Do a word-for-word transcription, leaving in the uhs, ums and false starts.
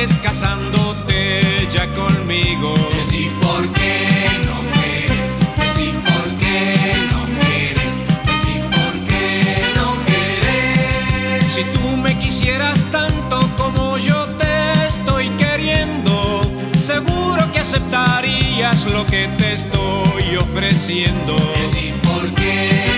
sientes casándote ya conmigo. Que sí, ¿por qué no quieres? Que sí, ¿por qué no quieres? Que sí, ¿por qué no quieres? Si tú me quisieras tanto como yo te estoy queriendo, seguro que aceptarías lo que te estoy ofreciendo. Que sí, ¿por qué